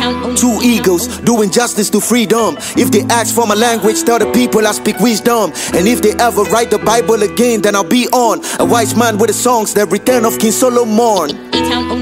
Two eagles doing justice to freedom. If they ask for my language, tell the people I speak wisdom. And if they ever write the Bible again, then I'll be on. A wise man with the songs, the return of King Solomon.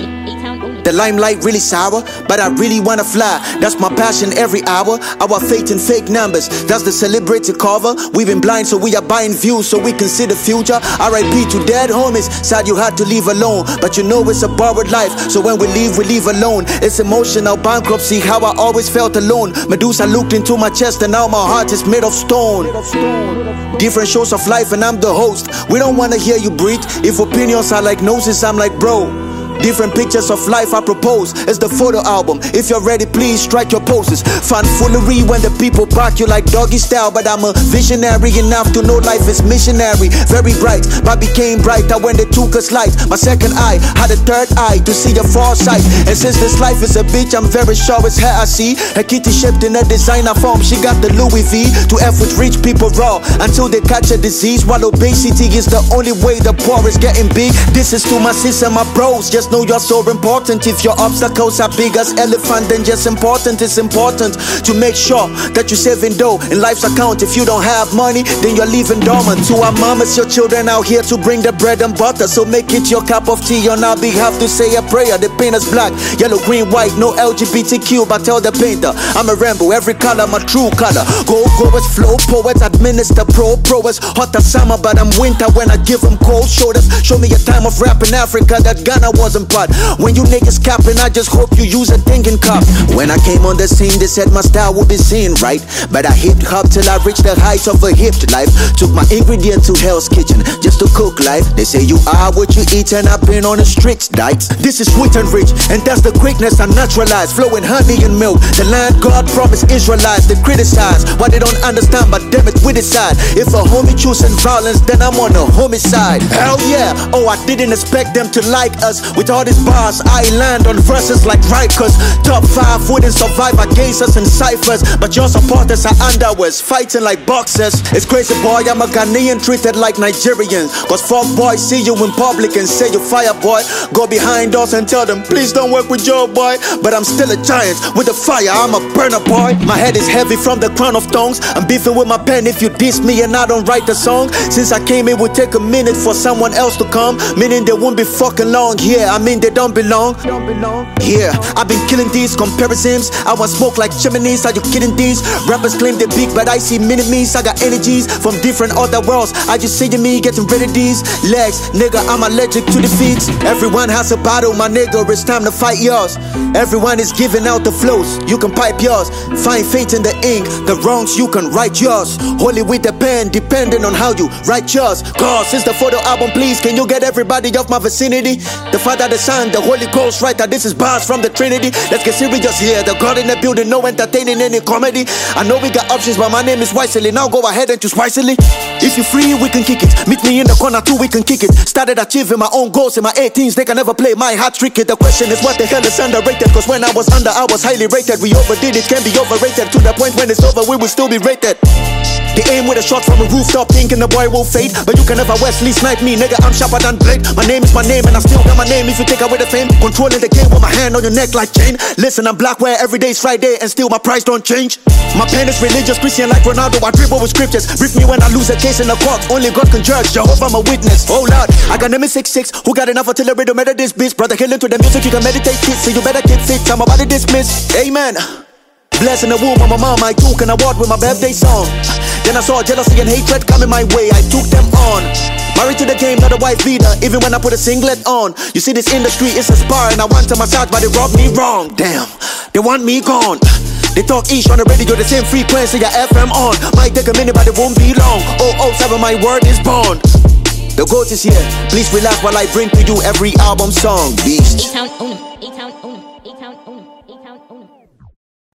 The limelight really sour, but I really wanna fly. That's my passion every hour. Our faith in fake numbers, that's the celebrity cover. We've been blind, so we are buying views so we can see the future. R.I.P. to dead homies, sad you had to leave alone. But you know it's a borrowed life, so when we leave alone. It's emotional bankruptcy, how I always felt alone. Medusa looked into my chest and now my heart is made of stone. Different shows of life and I'm the host. We don't wanna hear you breathe. If opinions are like noses, I'm like bro. Different pictures of life I propose. It's the photo album. If you're ready, please strike your poses. Fanfoolery when the people bark you like doggy style. But I'm a visionary enough to know life is missionary. Very bright, but became brighter when they took us light. My second eye had a third eye to see the foresight. And since this life is a bitch, I'm very sure it's her I see. Her kitty shaped in a designer form. She got the Louis V to F with rich people raw until they catch a disease. While obesity is the only way the poor is getting big. This is to my sis and my bros. Just know you're so important. If your obstacles are big as elephant, then just important. It's important to make sure that you're saving dough in life's account. If you don't have money, then you're leaving dormant. To our mamas, your children out here to bring the bread and butter. So make it your cup of tea on our behalf to say a prayer. The paint is black, yellow, green, white, no LGBTQ, but tell the painter I'm a rainbow, every color my true color. Go-goers, flow poets, administer pro-proers. Hot as summer, but I'm winter when I give them cold shoulders. Show me a time of rap in Africa that Ghana wasn't part. When you niggas capping, I just hope you use a thinking cup. When I came on the scene, they said my style would be seen, right? But I hip hop till I reached the heights of a hipped life. Took my ingredient to Hell's Kitchen just to cook life. They say you are what you eat, and I've been on a strict diet. This is sweet and rich, and that's the quickness I naturalize. Flowing honey and milk, the land God promised Israelites. They criticize what they don't understand, but damn it, we decide. If a homie choosing violence, then I'm on a homicide. Hell yeah, oh I didn't expect them to like us. With all these bars, I land on verses like Rikers. Top 5 wouldn't survive against us in ciphers, but your supporters are underwears, fighting like boxers. It's crazy boy, I'm a Ghanaian treated like Nigerian. Cause fuck boys see you in public and say you fire boy. Go behind us and tell them please don't work with your boy. But I'm still a giant with a fire, I'm a burner boy. My head is heavy from the crown of thorns. I'm beefing with my pen if you diss me and I don't write the song. Since I came it would take a minute for someone else to come, meaning they won't be fucking long. Yeah, I mean they don't belong. Yeah, I've been killing these comparisons. I want smoke like chimneys. Are you kidding these? Rappers claim they're big, but I see mini-me's. I got energies from different other worlds. I just see me getting rid of these legs. Nigga, I'm allergic to defeat. Everyone has a battle, my nigga, it's time to fight yours. Everyone is giving out the flows, you can pipe yours. Find faith in the ink, the wrongs you can write yours. Holy with the pen, depending on how you write yours. Cause it's the photo album, please, can you get everybody off my vicinity? The Father, the Son, the Holy Ghost writer, this is bars from the Trinity. Let's get serious here, the God in the building, no entertaining any comedy. I know we got options, but my name is Wisely. Now go ahead and choose wisely. If you're free, we can kick it. Meet me in the corner too, we can kick it. Started achieving my own goals in my 18s, they can never play my heart tricky. The question is what the hell is underrated? Cause when I was under, I was highly rated. We overdid it, can be overrated. To the point when it's over, we will still be rated. They aim with a shot from a rooftop, thinking the boy will fade. But you can never Wesley snipe me, nigga, I'm sharper than blade. My name is my name and I still got my name. If you take away the fame, controlling the game with my hand on your neck like chain. Listen, I'm black where every day is Friday and still my price don't change. My pen is religious, Christian like Ronaldo, I dribble with scriptures. Brief me when I lose a case in the court, only God can judge, Jehovah my witness. Oh Lord, I got name 66, who got enough artillery to murder this bitch. Brother killing to the music, you can meditate fit, so you better get fit, I'm about to dismiss. Amen. Blessing the womb of my mom, I took an award with my birthday song. Then I saw jealousy and hatred coming my way, I took them on. Married to the game, not a wife beater, even when I put a singlet on. You see this industry is a spar and I want to massage, but they robbed me wrong. Damn, they want me gone. They talk each on the radio, the same frequency I FM on. Might take a minute, but it won't be long. 007, my word is born. The GOAT is here, please relax while I bring to you every album song. Beast.